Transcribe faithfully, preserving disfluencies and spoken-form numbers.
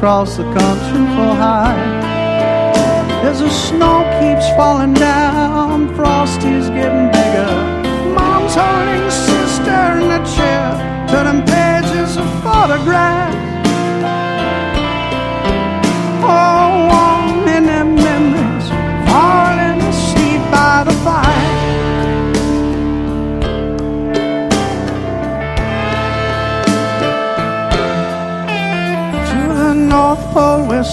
across the country for high. As the snow keeps falling down, Frosty's getting bigger